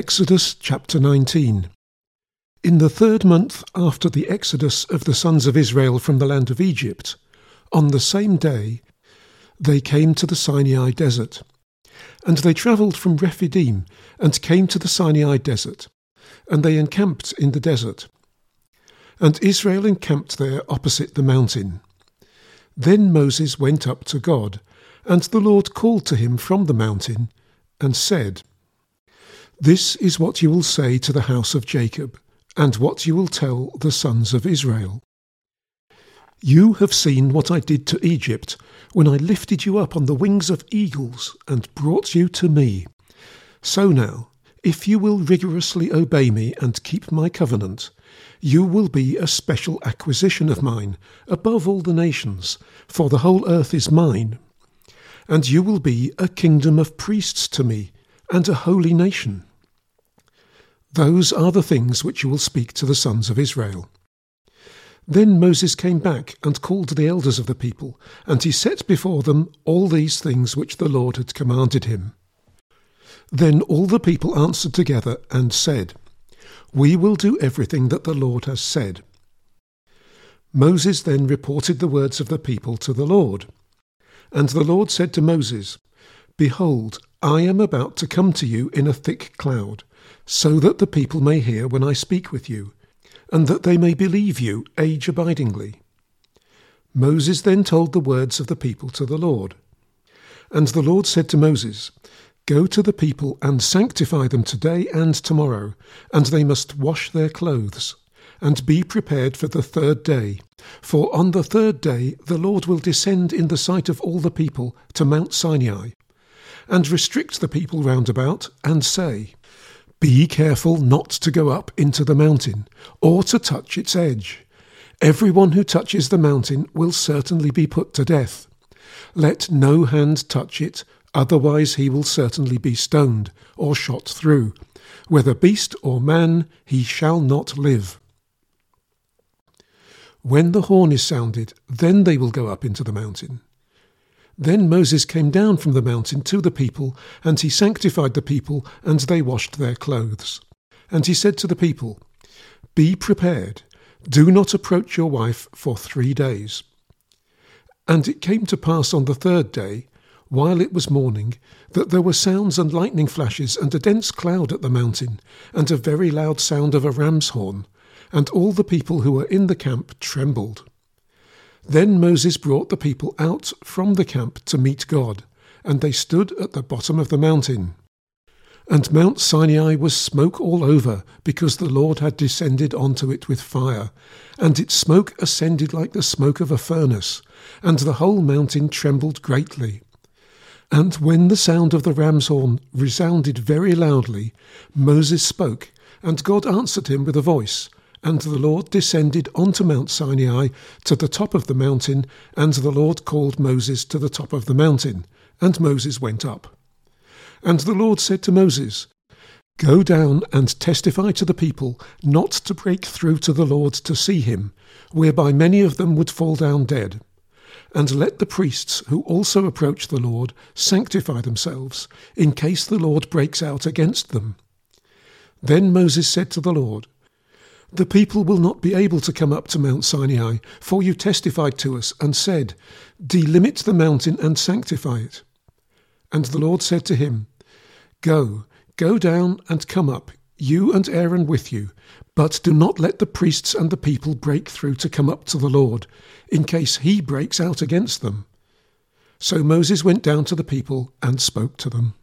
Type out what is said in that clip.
Exodus chapter 19. In the 3rd month after the exodus of the sons of Israel from the land of Egypt, on the same day they came to the Sinai desert. And they travelled from Rephidim and came to the Sinai desert, and they encamped in the desert. And Israel encamped there opposite the mountain. Then Moses went up to God, and the Lord called to him from the mountain, and said, "This is what you will say to the house of Jacob, and what you will tell the sons of Israel. You have seen what I did to Egypt, when I lifted you up on the wings of eagles and brought you to me. So now, if you will rigorously obey me and keep my covenant, you will be a special acquisition of mine, above all the nations, for the whole earth is mine. And you will be a kingdom of priests to me, and a holy nation. Those are the things which you will speak to the sons of Israel." Then Moses came back and called the elders of the people, and he set before them all these things which the Lord had commanded him. Then all the people answered together and said, "We will do everything that the Lord has said." Moses then reported the words of the people to the Lord. And the Lord said to Moses, "Behold, I am about to come to you in a thick cloud, so that the people may hear when I speak with you, and that they may believe you age-abidingly." Moses then told the words of the people to the Lord. And the Lord said to Moses, "Go to the people and sanctify them today and tomorrow, and they must wash their clothes, and be prepared for the 3rd day. For on the 3rd day the Lord will descend in the sight of all the people to Mount Sinai, and restrict the people round about, and say, 'Be careful not to go up into the mountain, or to touch its edge. Everyone who touches the mountain will certainly be put to death. Let no hand touch it, otherwise he will certainly be stoned, or shot through. Whether beast or man, he shall not live. When the horn is sounded, then they will go up into the mountain.' Then Moses came down from the mountain to the people, and he sanctified the people, and they washed their clothes. And he said to the people, 'Be prepared, do not approach your wife for 3 days.' And it came to pass on the 3rd day, while it was morning, that there were sounds and lightning flashes, and a dense cloud at the mountain, and a very loud sound of a ram's horn, and all the people who were in the camp trembled. Then Moses brought the people out from the camp to meet God, and they stood at the bottom of the mountain. And Mount Sinai was smoke all over, because the Lord had descended onto it with fire, and its smoke ascended like the smoke of a furnace, and the whole mountain trembled greatly. And when the sound of the ram's horn resounded very loudly, Moses spoke, and God answered him with a voice. And the Lord descended onto Mount Sinai to the top of the mountain, and the Lord called Moses to the top of the mountain, and Moses went up. And the Lord said to Moses, "Go down and testify to the people not to break through to the Lord to see him, whereby many of them would fall down dead. And let the priests who also approach the Lord sanctify themselves, in case the Lord breaks out against them." Then Moses said to the Lord, "The people will not be able to come up to Mount Sinai, for you testified to us and said, 'Delimit the mountain and sanctify it.' And the Lord said to him, 'Go down and come up, you and Aaron with you, but do not let the priests and the people break through to come up to the Lord, in case he breaks out against them.' So Moses went down to the people and spoke to them.